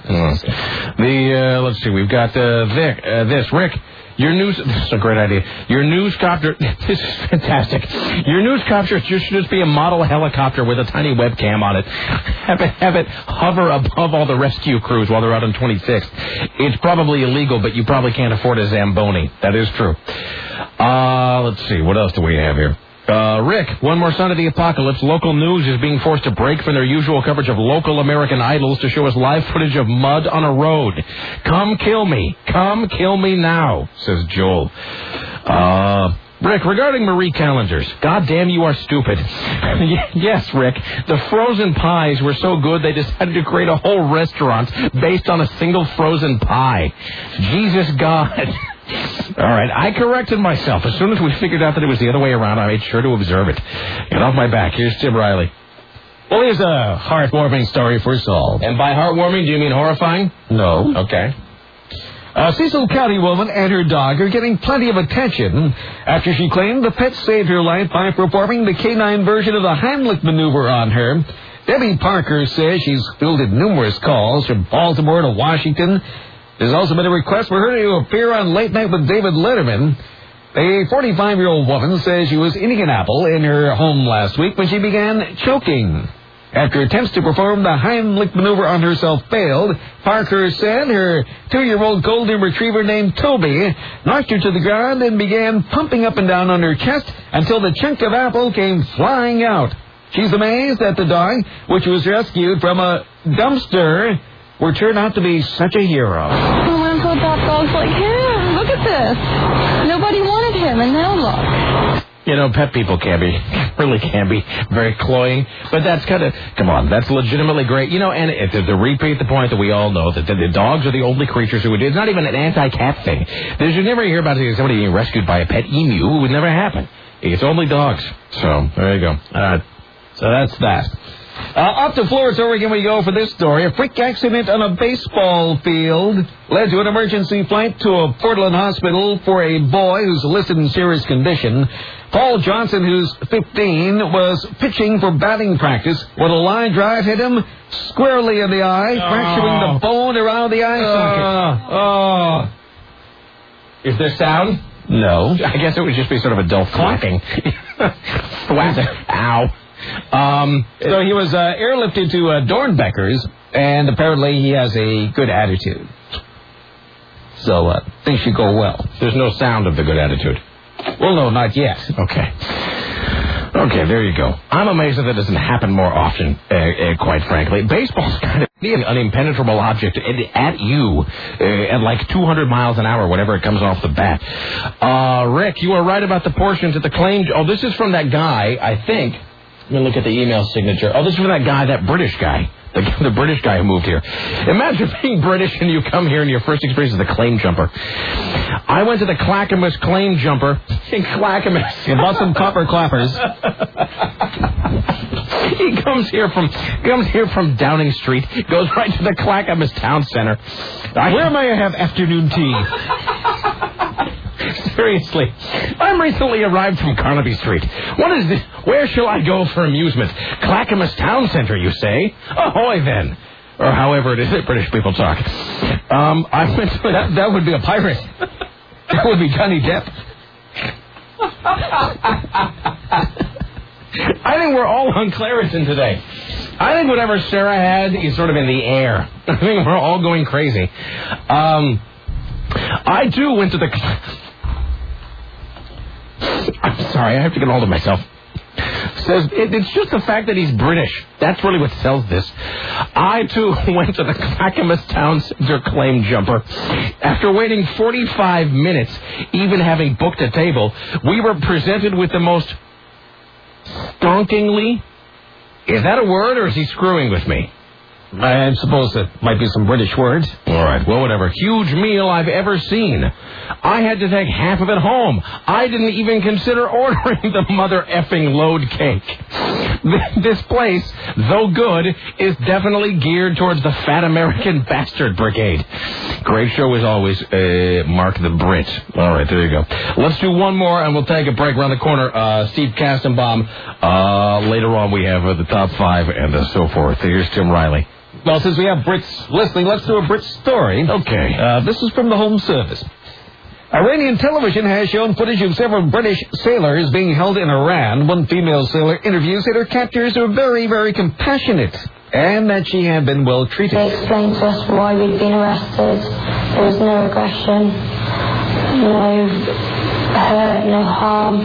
Let's see, we've got this. Rick, your news... This is a great idea. Your news copter... This is fantastic. Your news copter should just be a model helicopter with a tiny webcam on it. Have it hover above all the rescue crews while they're out on 26th. It's probably illegal, but you probably can't afford a Zamboni. That is true. Let's see, what else do we have here? Rick, one more son of the apocalypse. Local news is being forced to break from their usual coverage of local American idols to show us live footage of mud on a road. Come kill me. Come kill me now, says Joel. Rick, regarding Marie Callender's, goddamn you are stupid. Yes, Rick, the frozen pies were so good they decided to create a whole restaurant based on a single frozen pie. Jesus God. All right, I corrected myself. As soon as we figured out that it was the other way around, I made sure to observe it. Get off my back. Here's Tim Riley. Well, here's a heartwarming story for Saul. And by heartwarming, do you mean horrifying? No. Okay. A Cecil County woman and her dog are getting plenty of attention after she claimed the pet saved her life by performing the canine version of the Heimlich maneuver on her. Debbie Parker says she's fielded numerous calls from Baltimore to Washington. There's also been a request for her to appear on Late Night with David Letterman. A 45-year-old woman says she was eating an apple in her home last week when she began choking. After attempts to perform the Heimlich maneuver on herself failed, Parker said her 2-year-old golden retriever named Toby knocked her to the ground and began pumping up and down on her chest until the chunk of apple came flying out. She's amazed that the dog, which was rescued from a dumpster, would turn out to be such a hero. Oh, I'm so dogs like him. Look at this. Nobody wanted him, and now look. You know, pet people really can be very cloying, but that's kind of, come on, that's legitimately great. You know, and to repeat the point that we all know, that the dogs are the only creatures who would, it's not even an anti-cat thing. You never hear about somebody being rescued by a pet emu. It would never happen. It's only dogs. So, there you go. So that's that. Up to Florence, Oregon we go for this story. A freak accident on a baseball field led to an emergency flight to a Portland hospital for a boy who's listed in serious condition. Paul Johnson, who's 15, was pitching for batting practice when a line drive hit him squarely in the eye, fracturing the bone around the eye socket. Is there sound? No. I guess it would just be sort of a dull thwacking. Ow. So he was airlifted to Dornbecker's, and apparently he has a good attitude. So things should go well. There's no sound of the good attitude. Well, no, not yet. Okay, there you go. I'm amazed that doesn't happen more often, quite frankly. Baseball's kind of an impenetrable object at you at like 200 miles an hour, whenever it comes off the bat. Rick, you are right about the portions at the claim. Oh, this is from that guy, I think. Let me look at the email signature. Oh, this is from that guy, that British guy. The British guy who moved here. Imagine being British and you come here and your first experience is the claim jumper. I went to the Clackamas claim jumper in Clackamas. You bought some copper clappers. He comes here from Downing Street, goes right to the Clackamas Town Center. Where may I have afternoon tea? Seriously, I'm recently arrived from Carnaby Street. What is this? Where shall I go for amusement? Clackamas Town Center, you say? Ahoy, then. Or however it is that British people talk. I went to... That would be a pirate. That would be Johnny Depp. I think we're all on Claritin today. I think whatever Sarah had is sort of in the air. I think we're all going crazy. I, too, went to the... I'm sorry, I have to get hold of myself. Says it's just the fact that he's British. That's really what sells this. I, too, went to the Clackamas Town Center claim jumper. After waiting 45 minutes, even having booked a table, we were presented with the most stonkingly... Is that a word, or is he screwing with me? I suppose that might be some British words. All right, well, whatever. Huge meal I've ever seen. I had to take half of it home. I didn't even consider ordering the mother effing load cake. This place, though good, is definitely geared towards the fat American bastard brigade. Great show as always, Mark the Brit. All right, there you go. Let's do one more, and we'll take a break around the corner. Steve Kastenbaum. Later on, we have the top five and so forth. Here's Tim Riley. Well, since we have Brits listening, let's do a Brit story. Okay. This is from the Home Service. Iranian television has shown footage of several British sailors being held in Iran. One female sailor interviewed said her captors were very, very compassionate and that she had been well treated. They explained to us why we'd been arrested. There was no aggression, no hurt, no harm.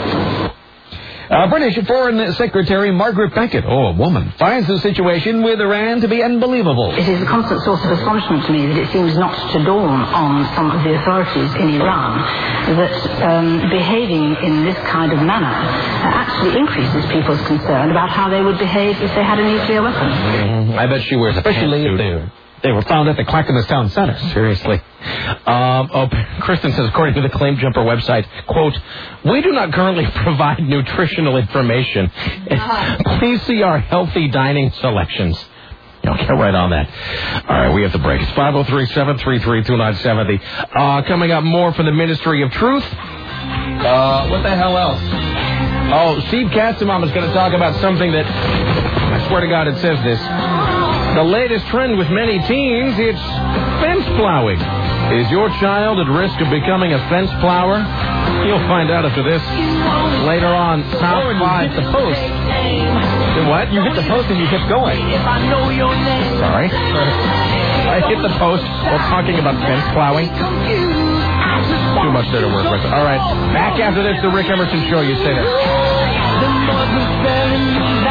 British Foreign Secretary Margaret Beckett, a woman, finds the situation with Iran to be unbelievable. It is a constant source of astonishment to me that it seems not to dawn on some of the authorities in Iran that behaving in this kind of manner actually increases people's concern about how they would behave if they had a nuclear weapon. I bet she wears a pantsuit. They were found at the Clackamas Town Center. Seriously. Kristen says, according to the Claim Jumper website, quote, we do not currently provide nutritional information. Please see our healthy dining selections. Get right on that. All right, we have to break. It's 503-733-2970. Coming up, more from the Ministry of Truth. What the hell else? Oh, Steve Kastenbaum is going to talk about something that, I swear to God, it says this. The latest trend with many teens, it's fence plowing. Is your child at risk of becoming a fence plower? You'll find out after this. Later on, top five. The post. What? You hit the post and you kept going. Sorry. I hit the post while talking about fence plowing. Too much there to work with. All right. Back after this, the Rick Emerson Show. You say that.